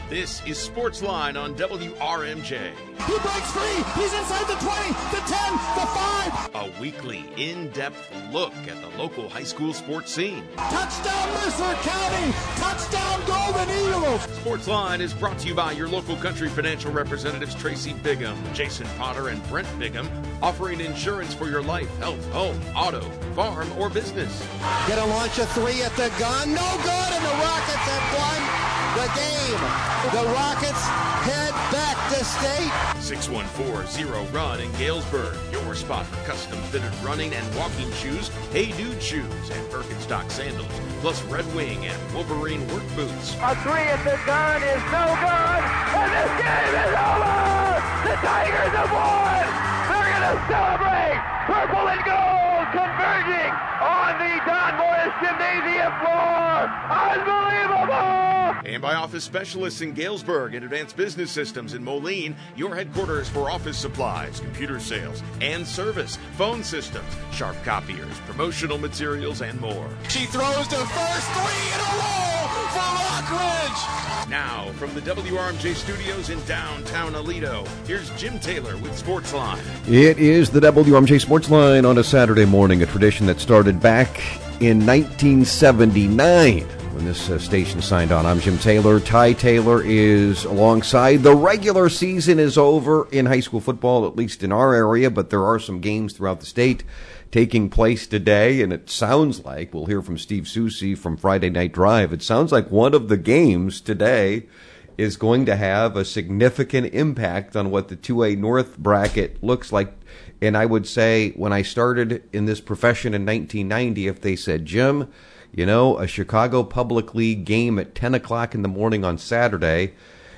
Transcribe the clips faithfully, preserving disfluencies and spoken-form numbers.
This is Sportsline on W R M J. He breaks free. He's inside the twenty, the ten, the five. A weekly, in-depth look at the local high school sports scene. Touchdown Mercer County. Touchdown Golden Eagles. Sportsline is brought to you by your local Country Financial representatives Tracy Bigham, Jason Potter, and Brent Bigham, offering insurance for your life, health, home, auto, farm, or business. Gonna launch a three at the gun. No good, and the Rockets have won the game. The Rockets head back to state. six one four zero run in Galesburg. Your spot for custom fitted running and walking shoes, Hey Dude shoes, and Birkenstock sandals, plus Red Wing and Wolverine work boots. A three at the gun is no good, and this game is over! The Tigers have won! They're going to celebrate! Purple and gold converging on the Don Morris Gymnasium floor! Unbelievable! And by Office Specialists in Galesburg and Advanced Business Systems in Moline, your headquarters for office supplies, computer sales, and service, phone systems, sharp copiers, promotional materials, and more. She throws to first, three in a row for Rockridge. Now, from the W R M J studios in downtown Aledo, here's Jim Taylor with Sportsline. It is the W R M J Sportsline on a Saturday morning, a tradition that started back in nineteen seventy-nine. When this uh, station signed on. I'm Jim Taylor. Ty Taylor is alongside. The regular season is over in high school football, at least in our area, but there are some games throughout the state taking place today, and it sounds like, we'll hear from Steve Susie from Friday Night Drive, it sounds like one of the games today is going to have a significant impact on what the two A North bracket looks like. And I would say, when I started in this profession in nineteen ninety, if they said, Jim, you know, a Chicago Public League game at ten o'clock in the morning on Saturday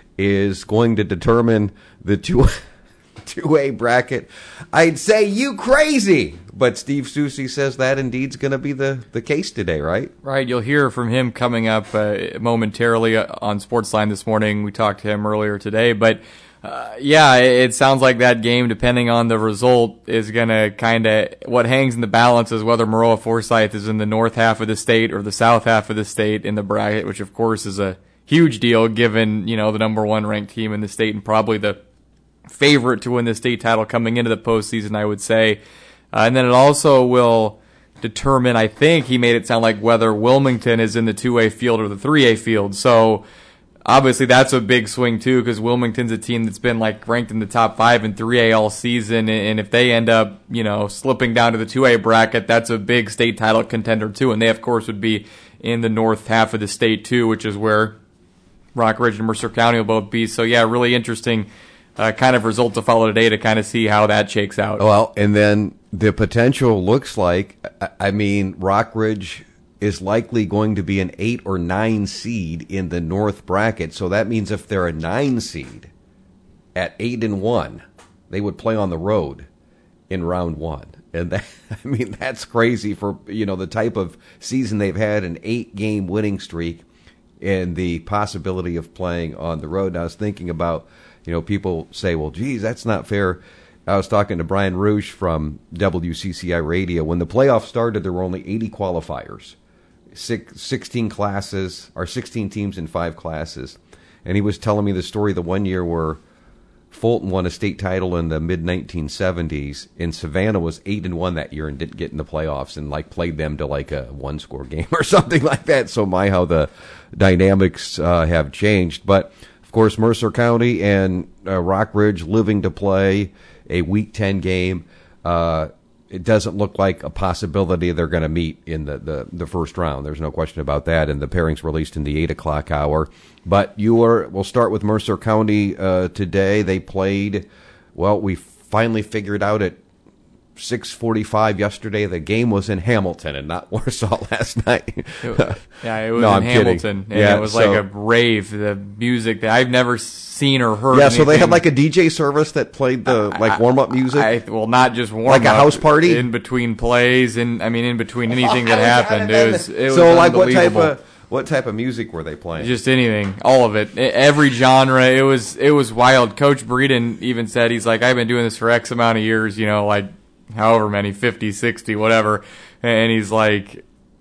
is going to determine the two, two A bracket, I'd say, you crazy. But Steve Susie says that indeed is going to be the, the case today, right? Right. You'll hear from him coming up uh, momentarily on Sportsline this morning. We talked to him earlier today. But, uh, yeah, it sounds like that game, depending on the result, is going to kind of, what hangs in the balance is whether Maroa Forsyth is in the north half of the state or the south half of the state in the bracket, which, of course, is a huge deal given, you know, the number one ranked team in the state and probably the favorite to win the state title coming into the postseason, I would say. Uh, and then it also will determine, I think he made it sound like, whether Wilmington is in the two A field or the three A field. So obviously that's a big swing too, because Wilmington's a team that's been like ranked in the top five in three A all season. And if they end up, you know, slipping down to the two A bracket, that's a big state title contender too. And they, of course, would be in the north half of the state too, which is where Rockridge and Mercer County will both be. So yeah, really interesting Uh, kind of result to follow today to kind of see how that shakes out. Well, and then the potential looks like, I mean, Rockridge is likely going to be an eight or nine seed in the North bracket. So that means if they're a nine seed at eight and one, they would play on the road in round one. And that, I mean, that's crazy for, you know, the type of season they've had, an eight game winning streak and the possibility of playing on the road. And I was thinking about, you know, people say, well, geez, that's not fair. I was talking to Brian Rouge from W C C I Radio. When the playoffs started, there were only eighty qualifiers, six, sixteen classes, or sixteen teams in five classes. And he was telling me the story the one year where Fulton won a state title in the mid nineteen seventies, and Savannah was eight and one that year and didn't get in the playoffs, and like played them to like a one score game or something like that. So my, how the dynamics uh, have changed. But of course, Mercer County and uh, Rockridge living to play a Week ten game. Uh, it doesn't look like a possibility they're going to meet in the, the, the first round. There's no question about that. And the pairings released in the eight o'clock hour. But you are, we'll start with Mercer County uh, today. They played, well, we finally figured out at six forty-five yesterday. The game was in Hamilton and not Warsaw last night. it, yeah, it was no, in I'm Hamilton. Kidding. And yeah, it was so, like a rave, the music that I've never seen or heard. Yeah, anything. so they had like a D J service that played the like warm-up music? I, I, well, not just warm-up. Like a house party? In between plays, and I mean, in between anything that happened. It was, it was so like what type unbelievable. of what type of music were they playing? Just anything, all of it, every genre. It was it was wild. Coach Breeden even said, he's like, I've been doing this for X amount of years, you know, like however many, fifty, sixty, whatever. And he's like,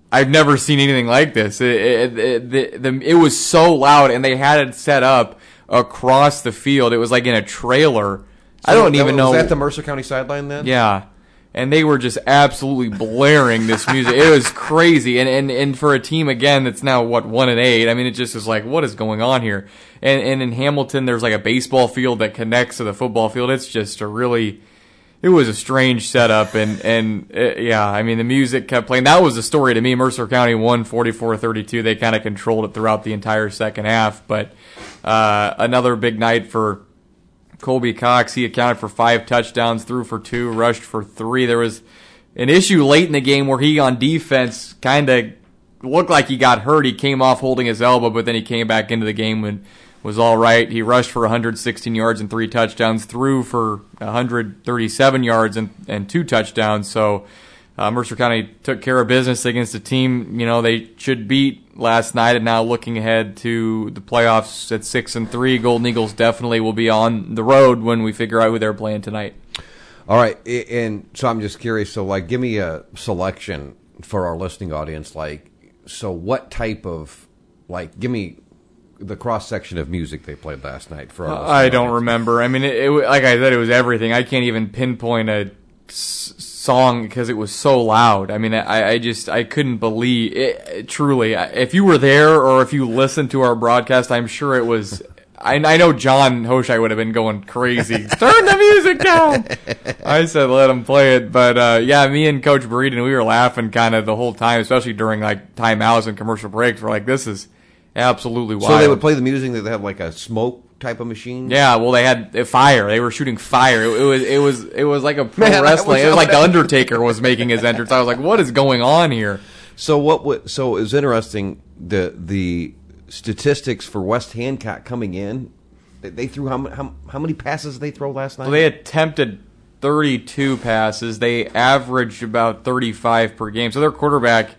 I've never seen anything like this. It, it, it, the, the, it was so loud, and they had it set up across the field. It was like in a trailer. So I don't that, even know. Was that the Mercer County sideline then? Yeah. And they were just absolutely blaring this music. It was crazy. And, and, and for a team, again, that's now, what, one and eight, I mean, it just is like, what is going on here? And, and in Hamilton, there's like a baseball field that connects to the football field. It's just a really... It was a strange setup, and, and uh, yeah, I mean, the music kept playing. That was the story to me. Mercer County won forty-four thirty-two. They kind of controlled it throughout the entire second half, but uh, another big night for Colby Cox. He accounted for five touchdowns, threw for two, rushed for three. There was an issue late in the game where he, on defense, kind of looked like he got hurt. He came off holding his elbow, but then he came back into the game and was all right. He rushed for one hundred sixteen yards and three touchdowns, threw for one hundred thirty-seven yards and, and two touchdowns. So uh, Mercer County took care of business against a team, you know, they should beat last night, and now looking ahead to the playoffs at six and three. Golden Eagles definitely will be on the road when we figure out who they're playing tonight. All right, and so I'm just curious. So, like, give me a selection for our listening audience. Like, so what type of, like, give me the cross section of music they played last night for our I don't remember. I mean, it, it, like I said, it was everything. I can't even pinpoint a s- song because it was so loud. I mean, I, I just I couldn't believe it. Truly, if you were there or if you listened to our broadcast, I'm sure it was. I, I know John Hoshai would have been going crazy. Turn the music down. I said let him play it, but uh, yeah, me and Coach Breeden, we were laughing kind of the whole time, especially during like timeouts and commercial breaks. We're like, this is absolutely wild. So they would play the music. They have like a smoke type of machine. Yeah, well, they had fire. They were shooting fire. It, it was it was it was like a pro Man, wrestling. was, it was like the Undertaker was making his entrance. I was like, what is going on here? So what? Would, so it was interesting. The the statistics for West Hancock coming in. They, they threw how, how how many passes did they throw last night? Well, they attempted thirty-two passes. They averaged about thirty-five per game. So their quarterback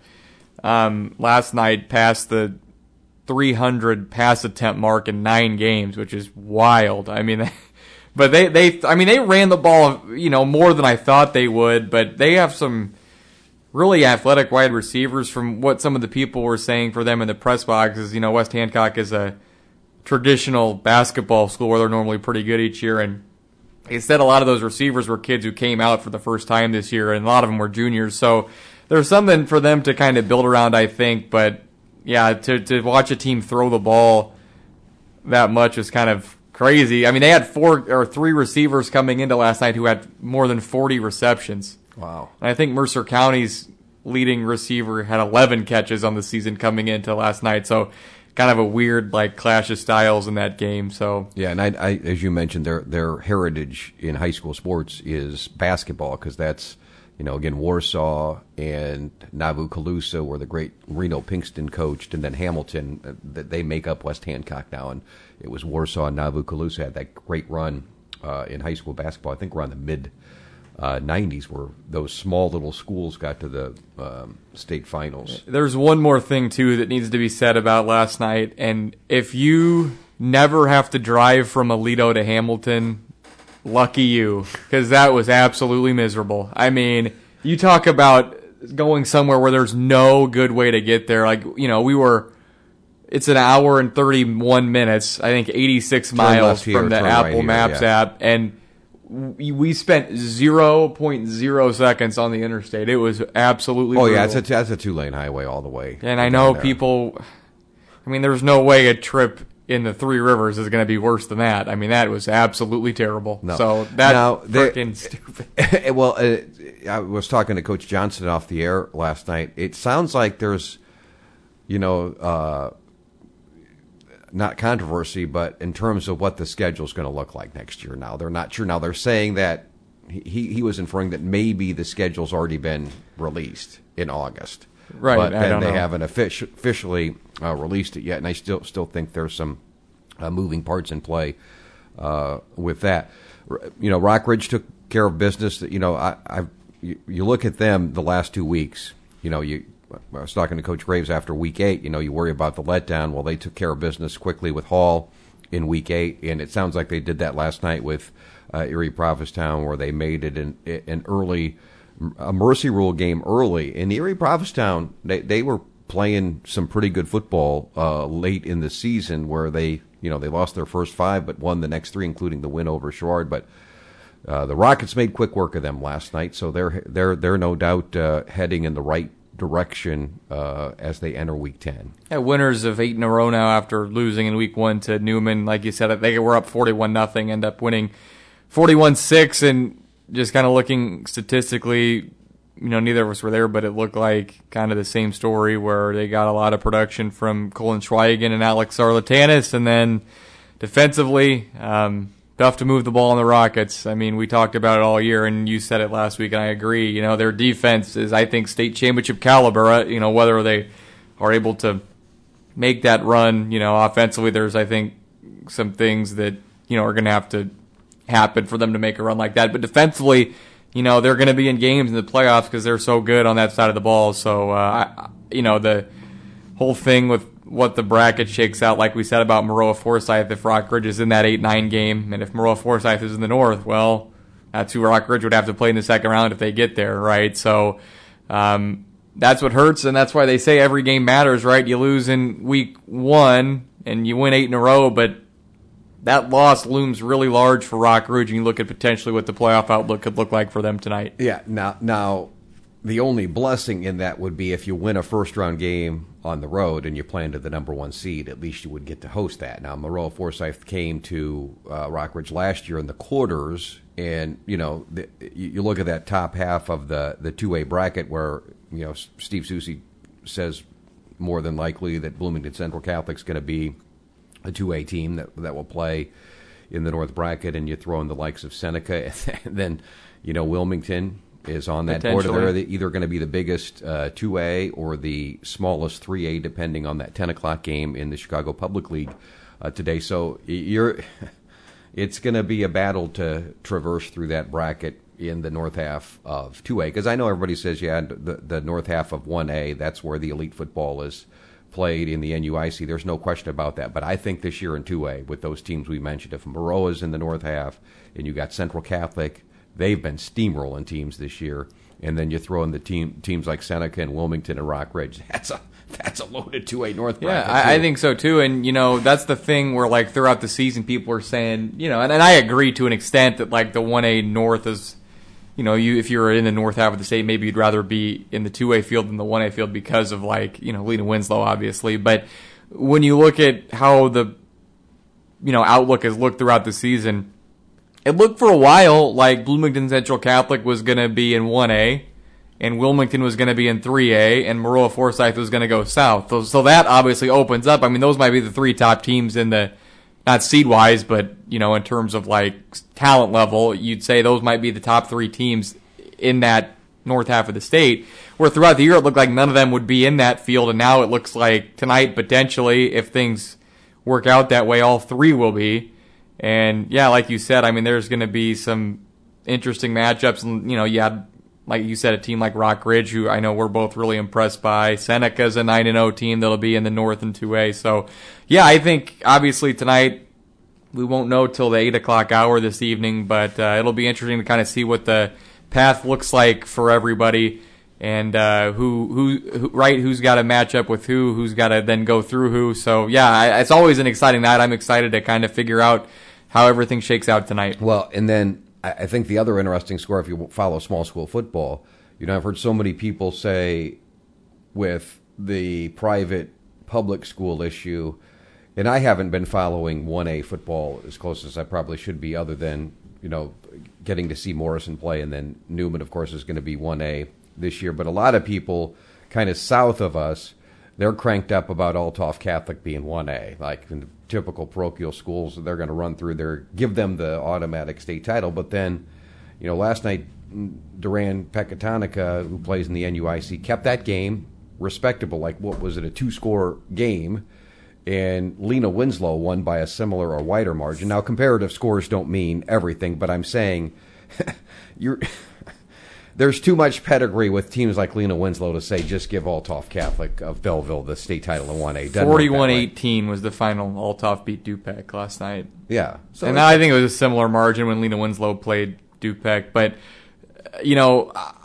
um, last night passed the three hundred pass attempt mark in nine games, which is wild. I mean, but they, they, I mean, they ran the ball, you know, more than I thought they would, but they have some really athletic wide receivers from what some of the people were saying for them in the press boxes. You know, West Hancock is a traditional basketball school where they're normally pretty good each year, and they said a lot of those receivers were kids who came out for the first time this year, and a lot of them were juniors. So there's something for them to kind of build around, I think, but yeah, to to watch a team throw the ball that much is kind of crazy. I mean, they had four or three receivers coming into last night who had more than forty receptions. Wow. And I think Mercer County's leading receiver had eleven catches on the season coming into last night. So kind of a weird like clash of styles in that game. So yeah, and I, I as you mentioned, their their heritage in high school sports is basketball because that's, you know, again, Warsaw and Nauvoo-Calusa, where the great Reno Pinkston coached, and then Hamilton, uh, they make up West Hancock now. And it was Warsaw and Nauvoo-Calusa had that great run uh, in high school basketball. I think around the mid uh, nineties, where those small little schools got to the um, state finals. There's one more thing, too, that needs to be said about last night. And if you never have to drive from Aledo to Hamilton, lucky you, because that was absolutely miserable. I mean, you talk about going somewhere where there's no good way to get there. Like, you know, we were, it's an hour and thirty-one minutes, I think eighty-six miles here, from the turn Apple right here, Maps yeah. app, and we, we spent zero point zero seconds on the interstate. It was absolutely Oh, brutal. yeah, it's a, that's a two-lane highway all the way. And I down know there. people, I mean, there's no way a trip in the Three Rivers is going to be worse than that. I mean, that was absolutely terrible. No. So that's Now, there- freaking stupid. Well, uh, I was talking to Coach Johnson off the air last night. It sounds like there's, you know, uh, not controversy, but in terms of what the schedule is going to look like next year. Now, they're not sure. Now, they're saying that he, he was inferring that maybe the schedule's already been released in August. Right, But I then don't they know. haven't offici- officially uh, released it yet, and I still still think there's some uh, moving parts in play uh, with that. R- You know, Rockridge took care of business. That you know, I, I you, you look at them the last two weeks. You know, you I was talking to Coach Graves after week eight. You know, you worry about the letdown. Well, they took care of business quickly with Hall in week eight, and it sounds like they did that last night with uh, Erie Provincetown, where they made it an, an early a Mercy Rule game early. And Erie Provincetown, they, they were playing some pretty good football uh, late in the season where they, you know, they lost their first five but won the next three, including the win over Sherrard. But uh, the Rockets made quick work of them last night, so they're they're they're no doubt uh, heading in the right direction uh, as they enter Week ten. Yeah, winners of eight in a row now after losing in Week one to Newman. Like you said, they were up forty-one nothing, end up winning forty-one six, and just kind of looking statistically, you know, neither of us were there, but it looked like kind of the same story where they got a lot of production from Colin Schweigen and Alex Sarlatanis, and then defensively, um, tough to move the ball on the Rockets. I mean, we talked about it all year, and you said it last week, and I agree. You know, their defense is, I think, state championship caliber. You know, whether they are able to make that run, you know, offensively, there's, I think, some things that, you know, are going to have to happen for them to make a run like that. But defensively, you know, they're going to be in games in the playoffs because they're so good on that side of the ball. So, uh, I, you know, the whole thing with what the bracket shakes out, like we said about Maroa Forsyth, if Rockridge is in that eight nine game, and if Maroa Forsyth is in the North, well, that's who Rockridge would have to play in the second round if they get there, right? So um, that's what hurts, and that's why they say every game matters, right? You lose in week one, and you win eight in a row, but that loss looms really large for Rockridge, and you look at potentially what the playoff outlook could look like for them tonight. Yeah, now, now the only blessing in that would be if you win a first-round game on the road and you plan to the number one seed, at least you would get to host that. Now, Maroa Forsyth came to uh, Rockridge last year in the quarters, and, you know, the, you look at that top half of the, the two A bracket where, you know, Steve Susie says more than likely that Bloomington Central Catholic's going to be a two A team that that will play in the North bracket, and you throw in the likes of Seneca, and then, you know, Wilmington is on that board. They're either going to be the biggest uh, two A or the smallest three A, depending on that ten o'clock game in the Chicago Public League uh, today. So you're, it's going to be a battle to traverse through that bracket in the north half of two A, because I know everybody says, yeah, the, the north half of one A, that's where the elite football is played in the N U I C. There's no question about that. But I think this year in two A, with those teams we mentioned, if Maroa's in the north half and you got Central Catholic, they've been steamrolling teams this year, and then you throw in the team teams like Seneca and Wilmington and Rockridge. That's a that's a loaded two A North bracket. Yeah, I, I think so too. And you know, that's the thing where like throughout the season, people are saying, you know, and, and I agree to an extent that like the one A North is, you know, you if you're in the north half of the state, maybe you'd rather be in the two A field than the one A field because of like, you know, Lena Winslow, obviously. But when you look at how the, you know, outlook has looked throughout the season, it looked for a while like Bloomington Central Catholic was going to be in one A, and Wilmington was going to be in three A, and Maroa Forsyth was going to go south. So, so that obviously opens up. I mean, those might be the three top teams in the, not seed-wise, but, you know, in terms of, like, talent level, you'd say those might be the top three teams in that north half of the state, where throughout the year it looked like none of them would be in that field, and now it looks like tonight, potentially, if things work out that way, all three will be. And, yeah, like you said, I mean, there's going to be some interesting matchups. And, you know, you had, like you said, a team like Rockridge, who I know we're both really impressed by. Seneca's a nine and oh team that'll be in the North and two A. So, yeah, I think, obviously, tonight we won't know till the eight o'clock hour this evening, but uh, it'll be interesting to kind of see what the path looks like for everybody. And uh, who, who, who, right, who's got to match up with who, who's got to then go through who. So, yeah, it's always an exciting night. I'm excited to kind of figure out how everything shakes out tonight. Well, and then I think the other interesting score, if you follow small school football, you know, I've heard so many people say with the private public school issue, and I haven't been following one A football as close as I probably should be, other than, you know, getting to see Morrison play, and then Newman, of course, is going to be one A this year. But a lot of people kind of south of us, they're cranked up about Althoff Catholic being one A. Like in the typical parochial schools, they're going to run through their, give them the automatic state title. But then, you know, last night, Duran Pecatonica, who plays in the N U I C, kept that game respectable. Like, what was it, a two-score game? And Lena Winslow won by a similar or wider margin. Now, comparative scores don't mean everything, but I'm saying you're... There's too much pedigree with teams like Lena Winslow to say just give Althoff Catholic of Belleville the state title in one A. forty-one eighteen was the final. Althoff beat Dupec last night. Yeah. So and I think it was a similar margin when Lena Winslow played Dupec. But, you know,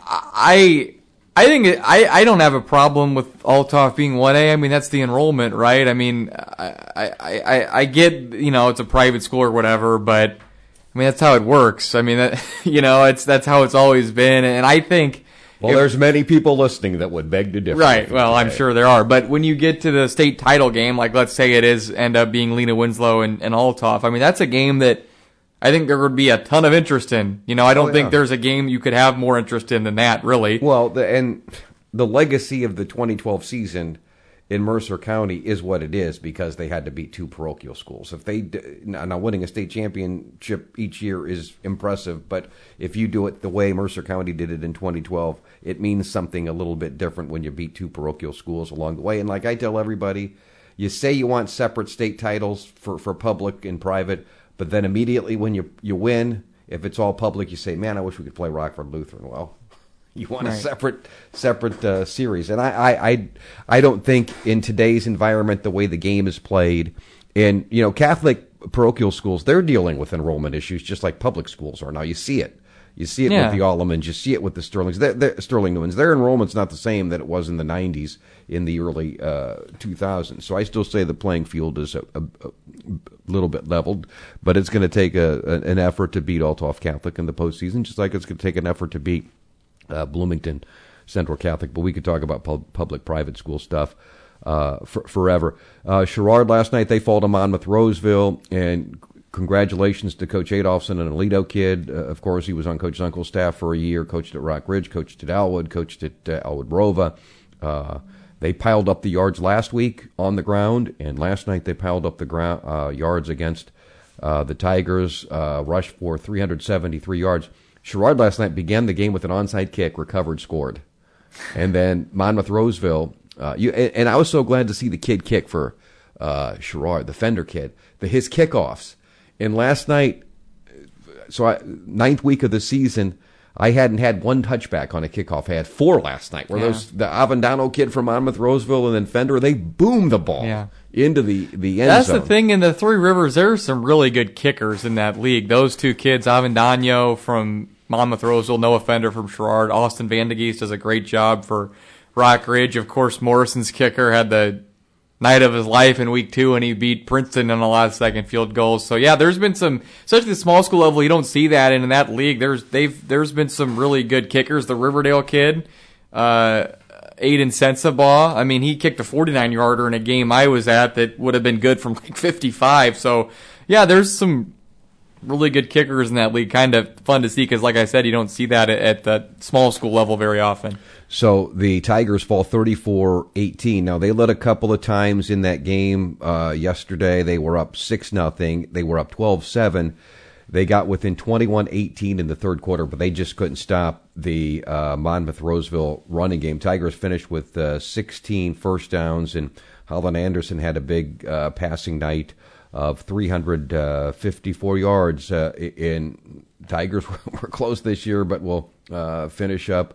I I think it, I I don't have a problem with Althoff being one A. I mean, that's the enrollment, right? I mean, I I I, I get, you know, it's a private school or whatever, but I mean that's how it works. I mean, that, you know, it's that's how it's always been, and I think. Well, if, there's many people listening that would beg to differ. Right. Well, I'm sure there are. But when you get to the state title game, like let's say it is end up being Lena Winslow and, and Althoff, I mean, that's a game that I think there would be a ton of interest in. You know, I don't oh, yeah. think there's a game you could have more interest in than that, really. Well, the, and the legacy of the twenty twelve season in Mercer County is what it is because they had to beat two parochial schools. If they now winning a state championship each year is impressive, but if you do it the way Mercer County did it in twenty twelve, it means something a little bit different when you beat two parochial schools along the way. And like I tell everybody, you say you want separate state titles for, for public and private, but then immediately when you you win, if it's all public, you say, man, I wish we could play Rockford Lutheran. Well, you want right. a separate separate uh, series. And I, I, I, I don't think in today's environment, the way the game is played, and, you know, Catholic parochial schools, they're dealing with enrollment issues just like public schools are now. You see it. You see it yeah. with the Allemans. You see it with the Sterlings. They're, they're, Sterling Newmans. Their enrollment's not the same that it was in the nineties, in the early uh, two thousands. So I still say the playing field is a, a, a little bit leveled, but it's going to take a, a, an effort to beat Althoff Catholic in the postseason, just like it's going to take an effort to beat uh, Bloomington Central Catholic. But we could talk about pub- public-private school stuff uh, for, forever. Uh, Sherrard last night, they fall to Monmouth Roseville, and congratulations to Coach Adolphson, an Aledo kid. Uh, of course, he was on Coach Zunkel's staff for a year, coached at Rock Ridge, coached at Elwood, coached at uh, Elwood Rova. Uh, they piled up the yards last week on the ground, and last night they piled up the ground, uh, yards against uh, the Tigers, uh, rushed for three hundred seventy-three yards. Sherrard last night began the game with an onside kick, recovered, scored. And then Monmouth Roseville, uh, you, and, and I was so glad to see the kid kick for uh, Sherrard, the Fender kid, the, his kickoffs. And last night, so I, ninth week of the season, I hadn't had one touchback on a kickoff. I had four last night. Where yeah. those the Avendano kid from Monmouth Roseville and then Fender, they boomed the ball yeah. into the, the end That's zone. That's the thing in the Three Rivers. There's some really good kickers in that league. Those two kids, Avendano from Monmouth Roseville, Noah Fender from Sherrard, Austin Vandegeest does a great job for Rock Ridge. Of course, Morrison's kicker had the night of his life in week two, and he beat Princeton in the last second field goals. So yeah, there's been some, especially the small school level, you don't see that, and in that league, there's they've there's been some really good kickers. The Riverdale kid, uh, Aiden Sensabaugh, I mean, he kicked a forty-nine yarder in a game I was at that would have been good from like fifty-five. So yeah, there's some really good kickers in that league. Kind of fun to see because, like I said, you don't see that at, at the small school level very often. So the Tigers fall thirty-four eighteen. Now, they led a couple of times in that game uh, yesterday. They were up six nothing. They were up twelve seven. They got within twenty-one eighteen in the third quarter, but they just couldn't stop the uh, Monmouth Roseville running game. Tigers finished with uh, sixteen first downs, and Holland Anderson had a big uh, passing night of three hundred fifty-four yards. Uh, in Tigers were close this year, but will uh, finish up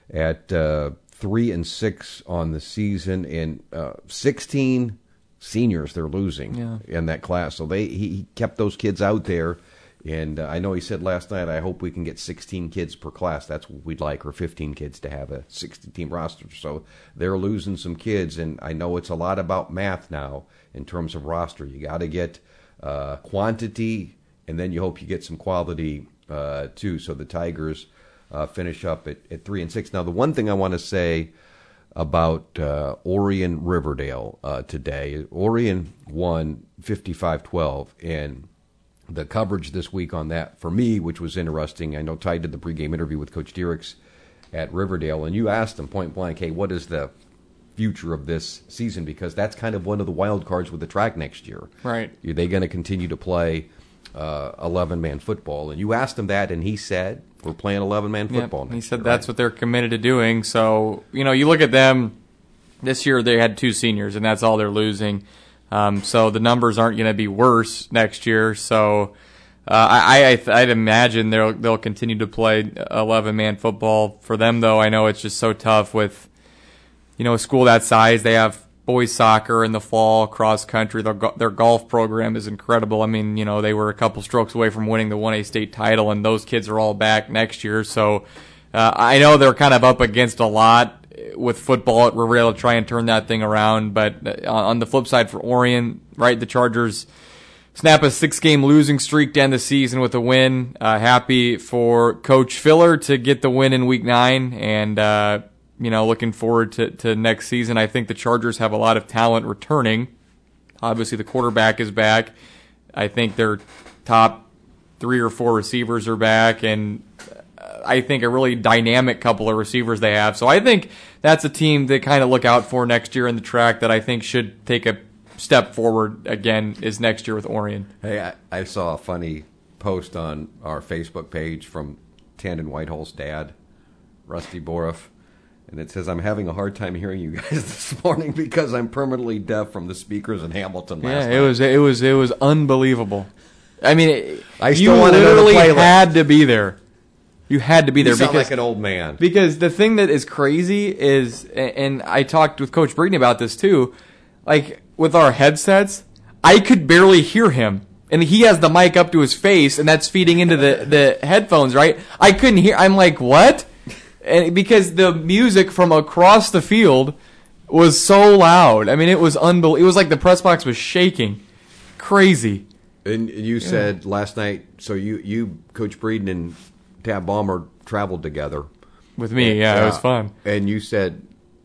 at uh, three and six on the season, and uh, sixteen seniors they're losing yeah. in that class. So they he, he kept those kids out there, and uh, I know he said last night, I hope we can get sixteen kids per class. That's what we'd like, or fifteen kids to have a sixty-team roster. So they're losing some kids, and I know it's a lot about math now in terms of roster. You got to get uh, quantity, and then you hope you get some quality uh, too. So the Tigers Uh, finish up at, at three and six. Now, the one thing I want to say about uh, Orion Riverdale uh, today, Orion won fifty-five twelve, and the coverage this week on that for me, which was interesting. I know Ty did the pregame interview with Coach Diericks at Riverdale, and you asked him point blank, "Hey, what is the future of this season?" Because that's kind of one of the wild cards with the track next year. Right? Are they going to continue to play uh, eleven-man football? And you asked him that, and he said, we're playing eleven-man football. Yep. He said year, that's right? what they're committed to doing. So, you know, you look at them, this year they had two seniors, and that's all they're losing. Um, so the numbers aren't going to be worse next year. So uh, I, I, I'd imagine they'll, they'll continue to play eleven-man football. For them, though, I know it's just so tough with, you know, a school that size. They have boys soccer in the fall, cross country. Their, their golf program is incredible. I mean, you know, they were a couple strokes away from winning the one A state title, and those kids are all back next year. So Uh, I know they're kind of up against a lot with football. We're able to try and turn that thing around. But on the flip side for Orion, right, the Chargers snap a six-game losing streak to end the season with a win. Uh, happy for Coach Filler to get the win in Week nine, and uh, you know, looking forward to, to next season. I think the Chargers have a lot of talent returning. Obviously, the quarterback is back. I think their top three or four receivers are back, and I think a really dynamic couple of receivers they have. So I think that's a team to kind of look out for next year in the track that I think should take a step forward again is next year with Orion. Hey, I, I saw a funny post on our Facebook page from Tandon Whitehall's dad, Rusty Boroff, and it says, "I'm having a hard time hearing you guys this morning because I'm permanently deaf from the speakers in Hamilton last yeah, night." Yeah, it was it was it was unbelievable. I mean, it, I still you want to know the literally playlist. had to be there. You had to be there You sound because like an old man. Because the thing that is crazy is, and I talked with Coach Breeden about this too, like with our headsets, I could barely hear him. And he has the mic up to his face, and that's feeding into the, the headphones, right? I couldn't hear. I'm like, what? And because the music from across the field was so loud. I mean, it was unbelievable. It was like the press box was shaking. Crazy. And you yeah. said last night, so you, you Coach Breeden, and Tab Ballmer traveled together. With me, yeah, uh, it was fun. And you said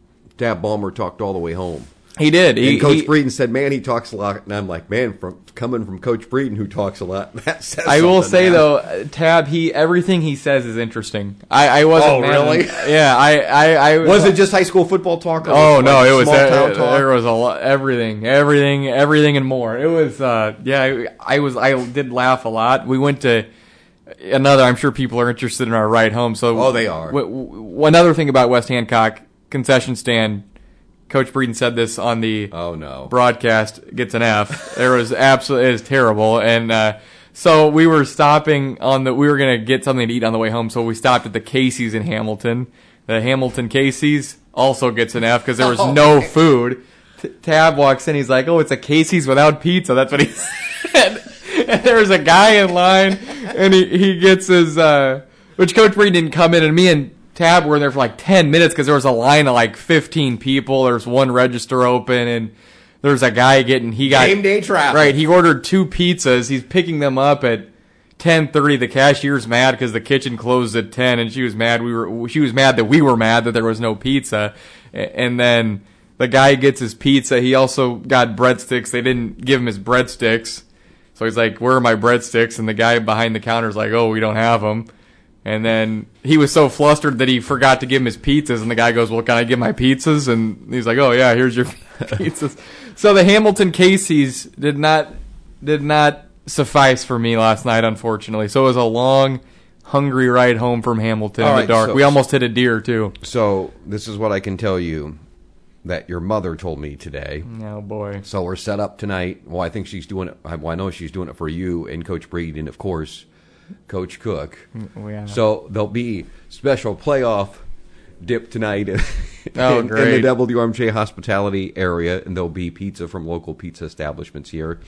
Tab Ballmer talked all the way home. He did. He, and Coach he, Breeden said, "Man, he talks a lot." And I'm like, "Man, from coming from Coach Breeden, who talks a lot, that says I will say man. though, Tab, he everything he says is interesting. I, I wasn't. Oh, really? Yeah, I, I, I was it just high school football talk? Or oh was no, like it was small town uh, talk? there was a lot, everything, everything, everything, and more. It was, uh, yeah, I, I was, I did laugh a lot. We went to another. I'm sure people are interested in our ride home. So, oh, they are. W- w- another thing about West Hancock concession stand. Coach Breeden said this on the oh, no. broadcast, gets an F. There was absolutely, it was terrible. And, uh, so we were stopping on the, we were going to get something to eat on the way home. So we stopped at the Casey's in Hamilton. The Hamilton Casey's also gets an F because there was oh, no man. food. T- Tab walks in. He's like, "Oh, it's a Casey's without pizza." That's what he said. And there was a guy in line and he, he gets his, uh, which Coach Breeden didn't come in, and me and Tab were in there for like ten minutes because there was a line of like fifteen people. There's one register open, and there's a guy getting, he got game day traffic. Right, he ordered two pizzas. He's picking them up at ten thirty. The cashier's mad because the kitchen closed at ten, and she was mad. We were she was mad that we were mad that there was no pizza. And then the guy gets his pizza. He also got breadsticks. They didn't give him his breadsticks, so he's like, "Where are my breadsticks?" And the guy behind the counter's like, "Oh, we don't have them." And then he was so flustered that he forgot to give him his pizzas. And the guy goes, "Well, can I get my pizzas?" And he's like, "Oh yeah, here's your pizzas." So the Hamilton Casey's did not did not suffice for me last night, unfortunately. So it was a long, hungry ride home from Hamilton All in right, the dark. So, we almost hit a deer too. So this is what I can tell you that your mother told me today. Oh boy! So we're set up tonight. Well, I think she's doing it. Well, I know she's doing it for you and Coach Breeden, and of course Coach Cook. Oh, yeah. So there'll be special playoff dip tonight in, oh, in, in the W R M J hospitality area, and there'll be pizza from local pizza establishments here,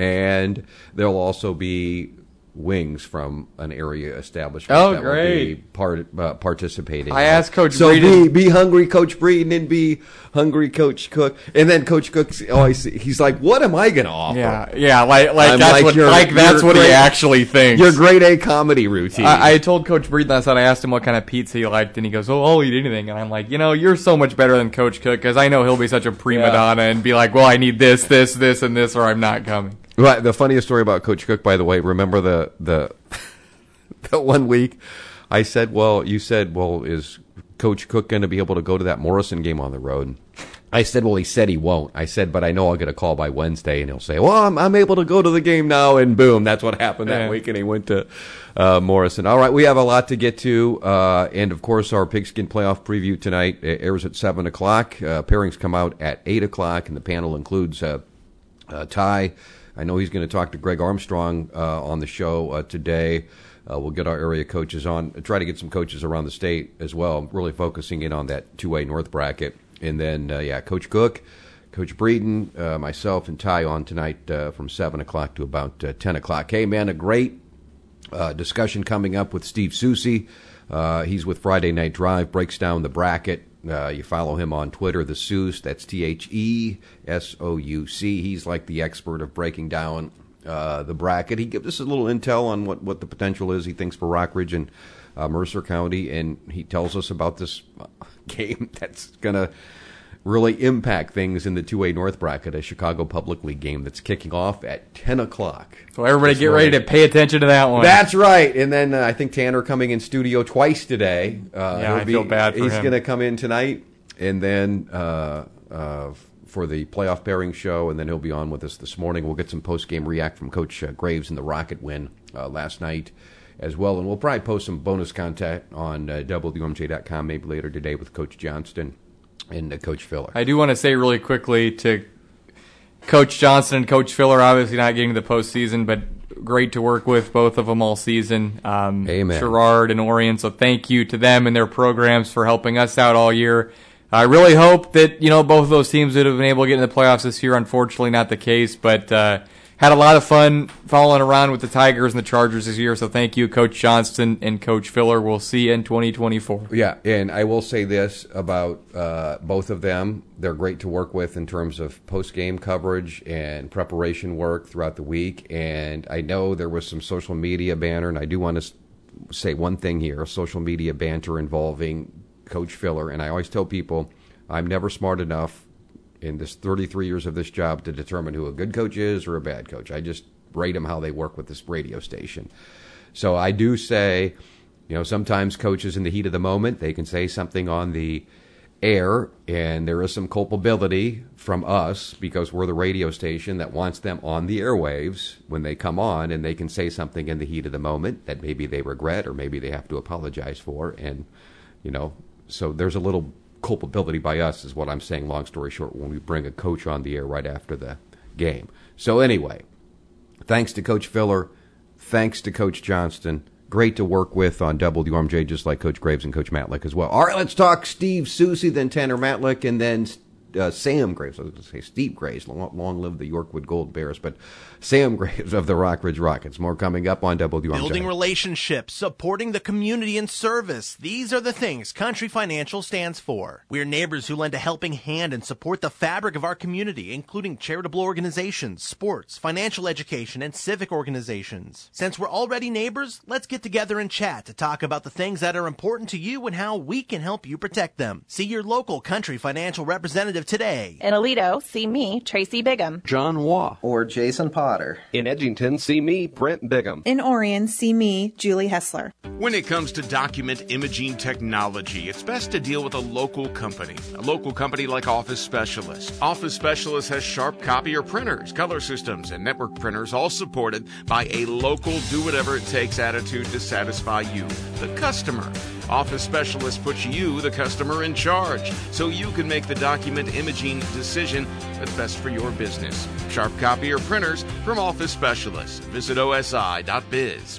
and there'll also be wings from an area establishment oh, that great. will be part, uh, participating. I asked Coach so Breeden. be, be hungry, Coach Breeden, and be hungry, Coach Cook. And then Coach Cook, oh, he's like, "What am I going to offer?" Yeah, yeah, like like I'm that's like what your, like that's your what great, he actually thinks. Your grade A comedy routine. I, I told Coach Breeden last night. I asked him what kind of pizza he liked, and he goes, "Oh, I'll eat anything." And I'm like, you know, you're so much better than Coach Cook because I know he'll be such a prima yeah. donna and be like, "Well, I need this, this, this, and this, or I'm not coming." Right. The funniest story about Coach Cook, by the way, remember the the the one week I said, "Well, you said, well, is Coach Cook going to be able to go to that Morrison game on the road?" I said, "Well, he said he won't." I said, "But I know I'll get a call by Wednesday, and he'll say, well, I'm, I'm able to go to the game now," and boom, that's what happened that yeah. week, and he went to uh, Morrison. All right, we have a lot to get to, uh, and, of course, our Pigskin Playoff preview tonight airs at seven o'clock. Uh, pairings come out at eight o'clock, and the panel includes uh, uh, Ty. I know he's going to talk to Greg Armstrong uh, on the show uh, today. Uh, we'll get our area coaches on, try to get some coaches around the state as well, really focusing in on that two A North bracket. And then, uh, yeah, Coach Cook, Coach Breeden, uh, myself, and Ty on tonight uh, from seven o'clock to about uh, ten o'clock. Hey, man, a great uh, discussion coming up with Steve Soucy Uh, he's with Friday Night Drive, breaks down the bracket. Uh, you follow him on Twitter, the Seuss. That's T H E S O U C. He's like the expert of breaking down uh, the bracket. He gives us a little intel on what, what the potential is, he thinks, for Rockridge and uh, Mercer County, and he tells us about this game that's going to really impact things in the two A North bracket, a Chicago Public League game that's kicking off at ten o'clock. So everybody get ready to pay attention to that one. That's right. And then uh, I think Tanner coming in studio twice today. Uh, yeah, I be, feel bad for he's him. He's going to come in tonight and then uh, uh, for the playoff pairing show, and then he'll be on with us this morning. We'll get some post-game react from Coach uh, Graves in the Rocket win uh, last night as well. And we'll probably post some bonus content on uh, W M J dot com maybe later today with Coach Johnston and uh, Coach Filler. I do want to say really quickly to Coach Johnston and Coach Filler, obviously not getting to the postseason, but great to work with both of them all season. Um, Amen. Sherrard and Orion, so thank you to them and their programs for helping us out all year. I really hope that, you know, both of those teams would have been able to get in the playoffs this year. Unfortunately, not the case, but uh, had a lot of fun following around with the Tigers and the Chargers this year. So thank you, Coach Johnston and Coach Filler. We'll see you in twenty twenty-four. Yeah, and I will say this about uh, both of them. They're great to work with in terms of post-game coverage and preparation work throughout the week. And I know there was some social media banter, and I do want to say one thing here, social media banter involving Coach Filler. And I always tell people I'm never smart enough in this thirty-three years of this job to determine who a good coach is or a bad coach. I just rate them how they work with this radio station. So I do say, you know, sometimes coaches in the heat of the moment, they can say something on the air, and there is some culpability from us because we're the radio station that wants them on the airwaves when they come on, and they can say something in the heat of the moment that maybe they regret or maybe they have to apologize for. And, you know, so there's a little culpability by us is what I'm saying, long story short, when we bring a coach on the air right after the game. So anyway, thanks to Coach Filler, thanks to Coach Johnston. Great to work with on W M J, just like Coach Graves and Coach Matlick as well. All right, let's talk Steve Susie, then Tanner Matlick, and then uh, Sam Graves. I was going to say Steve Graves. Long, long live the Yorkwood Gold Bears, but Sam Graves of the Rockridge Rockets. More coming up on W M J. Building relationships, supporting the community and service. These are the things Country Financial stands for. We're neighbors who lend a helping hand and support the fabric of our community, including charitable organizations, sports, financial education, and civic organizations. Since we're already neighbors, let's get together and chat to talk about the things that are important to you and how we can help you protect them. See your local Country Financial representative today. In Aledo, see me, Tracy Bigham. John Waugh. Or Jason Potter. In Edgington, see me, Brent Bigham. In Orion, see me, Julie Hessler. When it comes to document imaging technology, it's best to deal with a local company. A local company like Office Specialist. Office Specialist has sharp copier printers, color systems, and network printers, all supported by a local do-whatever-it-takes attitude to satisfy you, the customer. Office Specialist puts you, the customer, in charge, so you can make the document imaging decision that's best for your business. Sharp copier printers from Office Specialist. Visit O S I dot biz.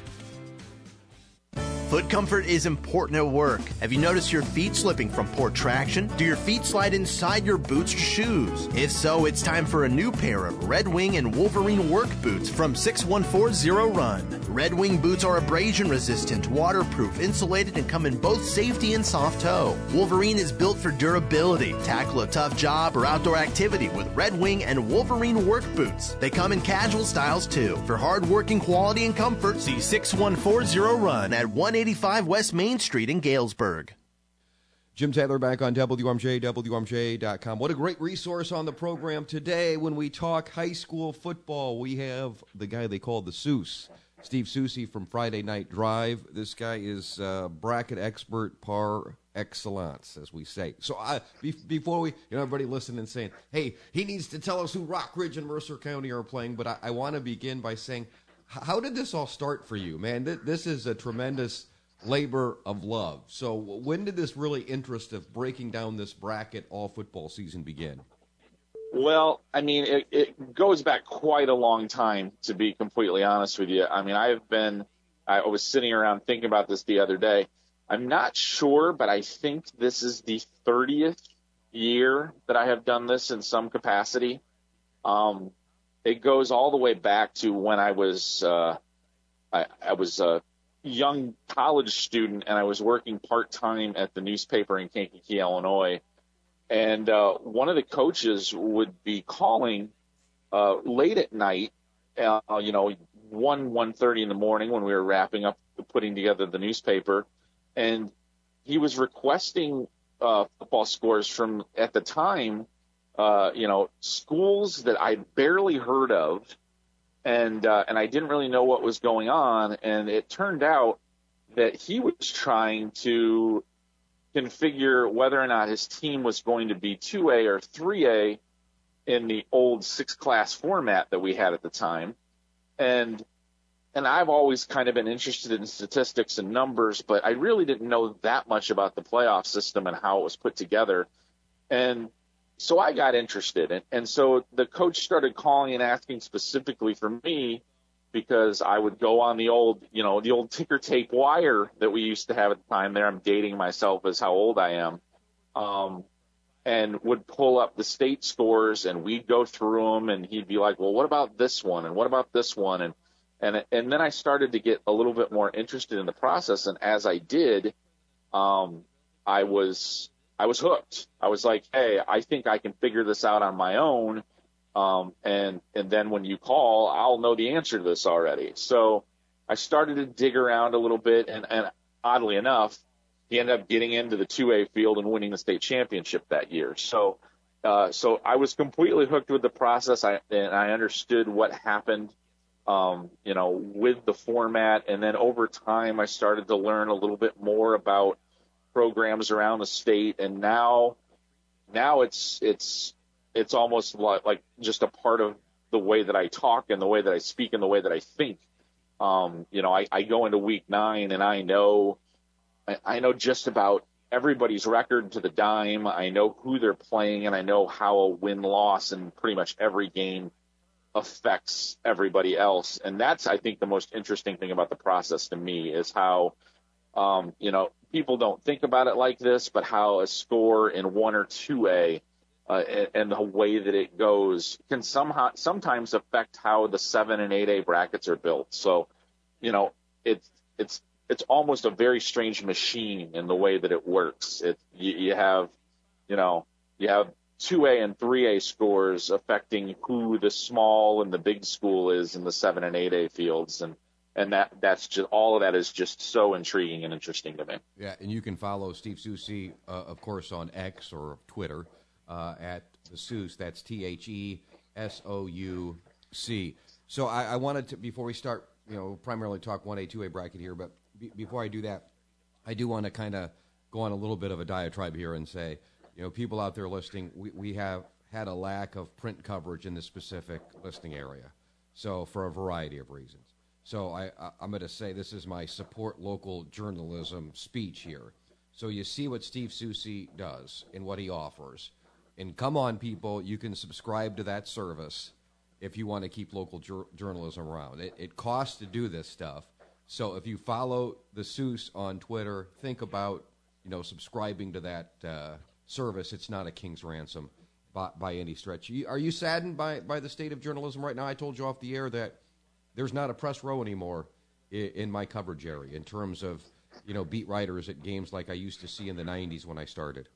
Foot comfort is important at work. Have you noticed your feet slipping from poor traction? Do your feet slide inside your boots or shoes? If so, it's time for a new pair of Red Wing and Wolverine work boots from six one four zero Run. Red Wing boots are abrasion resistant, waterproof, insulated, and come in both safety and soft toe. Wolverine is built for durability. Tackle a tough job or outdoor activity with Red Wing and Wolverine work boots. They come in casual styles too. For hard working quality and comfort, see six one four zero Run at one eighty-five West Main Street in Galesburg. Jim Taylor back on W M J, W M J dot com. What a great resource on the program today when we talk high school football. We have the guy they call the Seuss, Steve Susie from Friday Night Drive. This guy is uh, bracket expert par excellence, as we say. So I, be, before we, you know, everybody listening and saying, hey, he needs to tell us who Rockridge and Mercer County are playing, but I, I want to begin by saying, how did this all start for you, man? This is a tremendous labor of love. So when did this really interest of breaking down this bracket all football season begin? Well, I mean, it, it goes back quite a long time, to be completely honest with you. I mean, I've been, I was sitting around thinking about this the other day. I'm not sure, but I think this is the thirtieth year that I have done this in some capacity. Um, it goes all the way back to when I was, uh, I, I was, uh, young college student, and I was working part-time at the newspaper in Kankakee, Illinois. And uh, one of the coaches would be calling uh, late at night, uh, you know, one, one thirty in the morning when we were wrapping up putting together the newspaper. And he was requesting uh, football scores from, at the time, uh, you know, schools that I'd barely heard of. And, uh, and I didn't really know what was going on. And it turned out that he was trying to configure whether or not his team was going to be two A or three A in the old six-class format that we had at the time. And and I've always kind of been interested in statistics and numbers, but I really didn't know that much about the playoff system and how it was put together. And so I got interested. And, and so the coach started calling and asking specifically for me, because I would go on the old, you know, the old ticker tape wire that we used to have at the time there. I'm dating myself as how old I am. Um, and would pull up the state scores, and we'd go through them, and he'd be like, well, what about this one? And what about this one? And, and, and then I started to get a little bit more interested in the process. And as I did, um, I was, I was hooked. I was like, hey, I think I can figure this out on my own. Um, and, and then when you call, I'll know the answer to this already. So I started to dig around a little bit, and, and oddly enough, he ended up getting into the two A field and winning the state championship that year. So, uh, so I was completely hooked with the process. I, and I understood what happened, um, you know, with the format. And then over time, I started to learn a little bit more about programs around the state. And now, now it's, it's, it's almost like, like just a part of the way that I talk and the way that I speak and the way that I think. Um, you know, I, I go into week nine and I know, I, I know just about everybody's record to the dime. I know who they're playing, and I know how a win-loss in pretty much every game affects everybody else. And that's, I think, the most interesting thing about the process to me is how, um, you know, people don't think about it like this, but how a score in one or two A Uh, and, and the way that it goes can somehow sometimes affect how the seven and eight A brackets are built. So, you know, it's it's it's almost a very strange machine in the way that it works. It you, you have, you know, you have two A and three A scores affecting who the small and the big school is in the seven and eight A fields, and and that that's just all of that is just so intriguing and interesting to me. Yeah, and you can follow Steve Soucy, uh, of course, on X or Twitter. Uh, at the Seuss, that's T H E S O U C. So I, I wanted to, before we start, you know, primarily talk one A, two A bracket here, but be, before I do that, I do want to kind of go on a little bit of a diatribe here and say, you know, people out there listening, we, we have had a lack of print coverage in this specific listing area, so for a variety of reasons. So I, I, I'm going to say this is my support local journalism speech here. So you see what Steve Soucy does and what he offers. And come on, people, you can subscribe to that service if you want to keep local jur- journalism around. It, it costs to do this stuff. So if you follow the Seuss on Twitter, think about, you know, subscribing to that uh, service. It's not a king's ransom by, by any stretch. You, are you saddened by, by the state of journalism right now? I told you off the air that there's not a press row anymore in, in my coverage area in terms of, you know, beat writers at games like I used to see in the nineties when I started.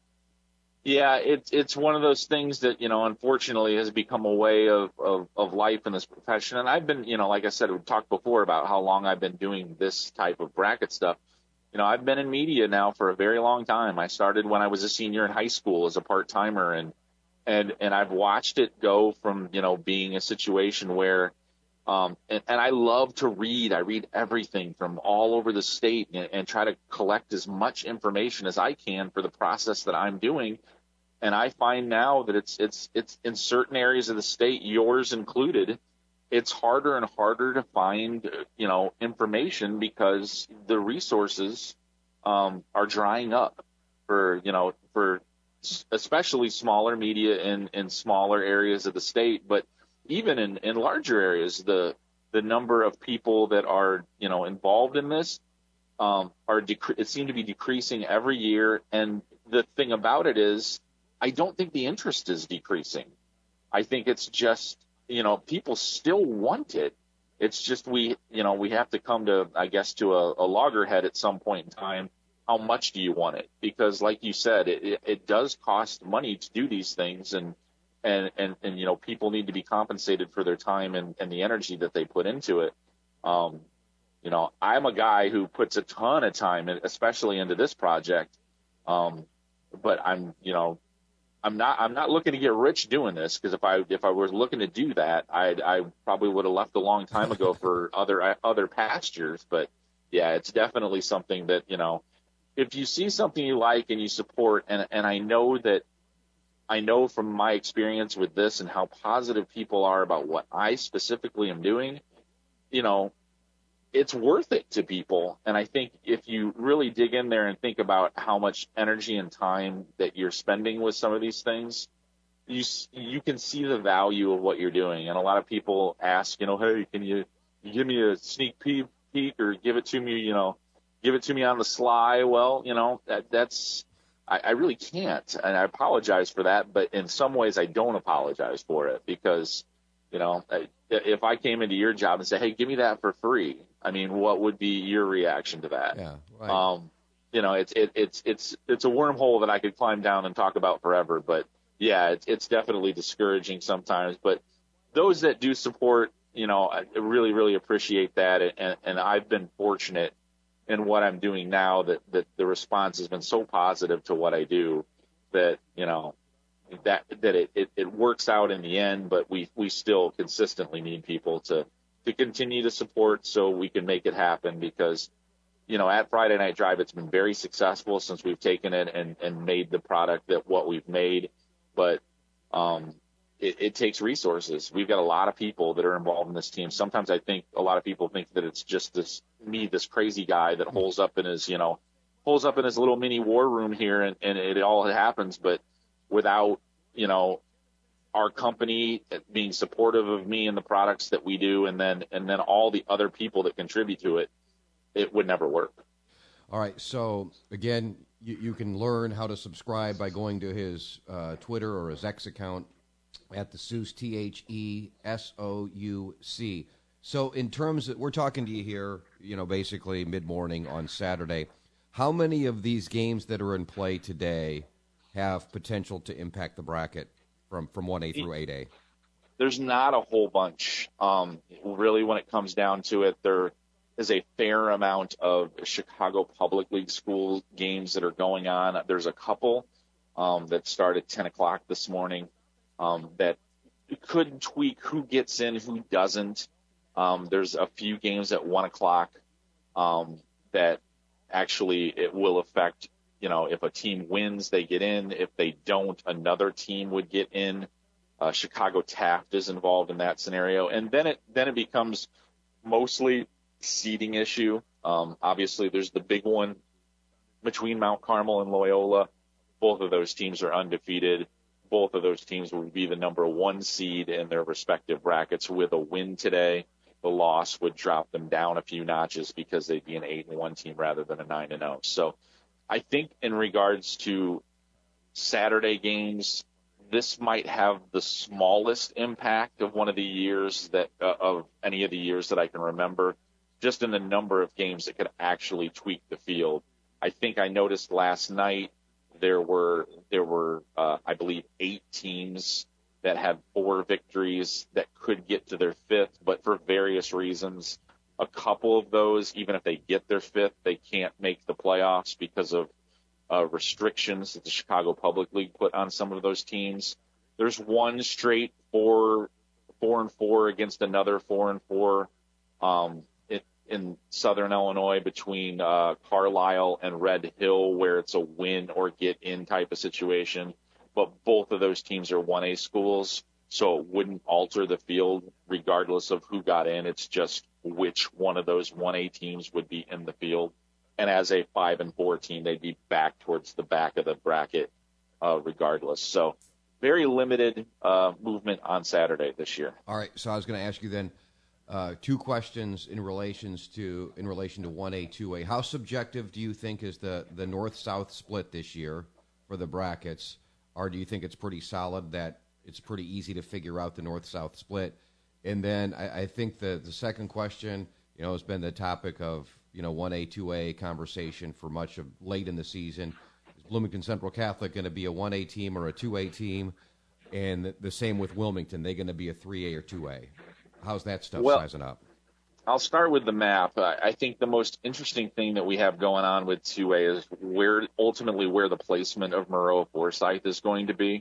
Yeah, it's it's one of those things that, you know, unfortunately has become a way of, of, of life in this profession. And I've been, you know, like I said, we talked before about how long I've been doing this type of bracket stuff. You know, I've been in media now for a very long time. I started when I was a senior in high school as a part-timer, and and and I've watched it go from, you know, being a situation where um and, and I love to read. I read everything from all over the state and, and try to collect as much information as I can for the process that I'm doing. And I find now that it's it's it's in certain areas of the state, yours included, it's harder and harder to find, you know, information because the resources um, are drying up for, you know, for especially smaller media in, in smaller areas of the state. But even in, in larger areas, the the number of people that are, you know, involved in this um, are dec- it seems to be decreasing every year. And the thing about it is, I don't think the interest is decreasing. I think it's just, you know, people still want it, It's just we, you know, we have to come to, I guess, to a, a loggerhead at some point in time. How much do you want it? Because, like you said, it, it, it does cost money to do these things, and and, and and you know, people need to be compensated for their time and, and the energy that they put into it. Um, you know, I'm a guy who puts a ton of time, in, especially into this project. Um, but I'm, you know. I'm not. I'm not looking to get rich doing this, because if I if I was looking to do that, I I probably would have left a long time ago for other other pastures. But yeah, it's definitely something that, you know, if you see something you like and you support, and and I know that I know from my experience with this and how positive people are about what I specifically am doing, you know, it's worth it to people. And I think if you really dig in there and think about how much energy and time that you're spending with some of these things, you you can see the value of what you're doing. And a lot of people ask, you know, hey, can you, you give me a sneak peek, peek or give it to me, you know, give it to me on the sly? Well, you know, that that's, I, I really can't. And I apologize for that. But in some ways I don't apologize for it, because, you know, if I came into your job and said, hey, give me that for free, I mean, what would be your reaction to that? Yeah, right. Um, you know, it's it, it's it's it's a wormhole that I could climb down and talk about forever. But yeah, it's it's definitely discouraging sometimes. But those that do support, you know, I really really appreciate that. And and I've been fortunate in what I'm doing now that that the response has been so positive to what I do that, you know, that that it, it, it works out in the end. But we we still consistently need people to. to continue to support so we can make it happen, because, you know, at Friday Night Drive, it's been very successful since we've taken it and, and made the product that what we've made. But um, it, it takes resources. We've got a lot of people that are involved in this team. Sometimes I think a lot of people think that it's just this me, this crazy guy that holes up in his, you know, holes up in his little mini war room here, and, and it all happens. But without, you know, our company being supportive of me and the products that we do, and then and then all the other people that contribute to it, it would never work. All right. So again, you, you can learn how to subscribe by going to his uh, Twitter or his X account at the Seuss, T H E S O U C. So in terms of, we're talking to you here, you know, basically mid-morning on Saturday. How many of these games that are in play today have potential to impact the bracket from, from one A through eight A? There's not a whole bunch. Um, really, when it comes down to it, there is a fair amount of Chicago Public League school games that are going on. There's a couple um, that start at ten o'clock this morning um, that could tweak who gets in, who doesn't. Um, there's a few games at one o'clock um, that actually it will affect. You know, if a team wins, they get in. If they don't, another team would get in. Uh, Chicago Taft is involved in that scenario, and then it then it becomes mostly seeding issue. Um, obviously, there's the big one between Mount Carmel and Loyola. Both of those teams are undefeated. Both of those teams would be the number one seed in their respective brackets. With a win today, the loss would drop them down a few notches because they'd be an eight and one team rather than a nine and zero. So I think in regards to Saturday games, this might have the smallest impact of one of the years that uh, of any of the years that I can remember, just in the number of games that could actually tweak the field. I think I noticed last night there were there were uh, I believe eight teams that had four victories that could get to their fifth, but for various reasons, a couple of those, even if they get their fifth, they can't make the playoffs because of uh, restrictions that the Chicago Public League put on some of those teams. There's one straight four, four and four against another four and four um, in, in Southern Illinois between uh, Carlisle and Red Hill, where it's a win or get in type of situation. But both of those teams are one A schools, so it wouldn't alter the field regardless of who got in. It's just which one of those one A teams would be in the field. And as a five and four team, they'd be back towards the back of the bracket uh, regardless. So very limited uh, movement on Saturday this year. All right. So I was going to ask you then uh, two questions in relations to in relation to one A, two A. How subjective do you think is the, the north-south split this year for the brackets? Or do you think it's pretty solid that it's pretty easy to figure out the north-south split? And then I, I think the, the second question, you know, has been the topic of, you know, one A, two A conversation for much of late in the season. Is Bloomington Central Catholic going to be a one A team or a two A team? And the, the same with Wilmington. They going to be a three A or two A? How's that stuff well, sizing up? I'll start with the map. I, I think the most interesting thing that we have going on with two A is where ultimately where the placement of Maroa Forsyth is going to be.